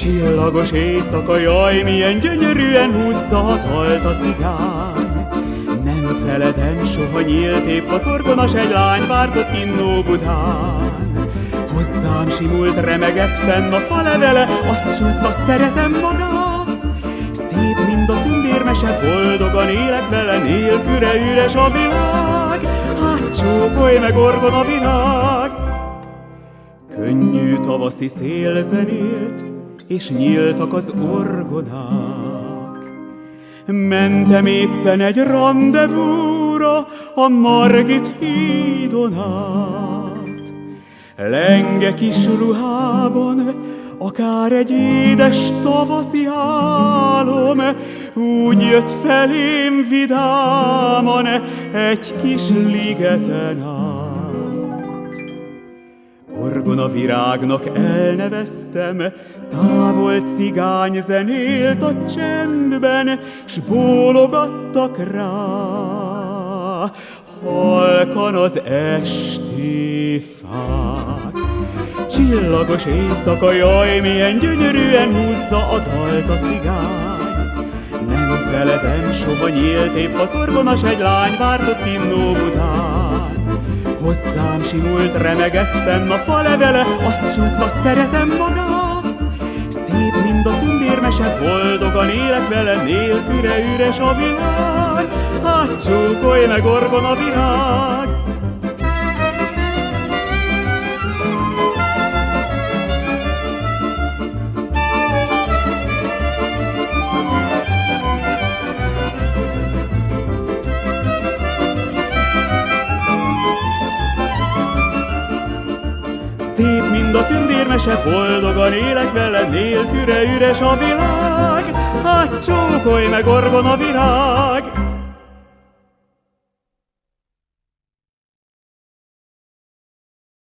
Csillagos éjszaka, jaj, milyen gyönyörűen húzza a dalt a cigány. Nem feledem, soha nyílt épp az orgonas egy lány, várt ott kinn Óbudán. Hozzám simult, remegett fenn a falevele, azt csúgta, szeretem magát. Szép, mind a tündérmese, boldogan élek vele, nélküle üres a világ. Hát csókolj meg, orgona virág! Könnyű tavaszi szél zenélt, és nyíltak az orgonák. Mentem éppen egy randevúra a Margit hídon át. Lenge kis ruhában, akár egy édes tavaszi álom, úgy jött felém vidáman egy kis ligeten át. Orgona virágnak elneveztem, távol cigány zenélt a csendben, s bólogattak rá halkan az esti fák. Csillagos éjszaka, jaj, milyen gyönyörűen húzza a dalt a cigány. Nem feledem, soha nyílt épp az orgonas egy lány, várt ott kinn Óbudán. Hozzám simult, remegett fenn a falevele, azt csúgta, szeretem magát. Szép, mind a tündérmese, boldogan élek vele, nélküle üres a világ. Hát csókolj meg, orgona virág! Szép, mind a tündérmese, boldogan élek vele, nélküle üres a világ. Hát csókolj meg, orgona virág!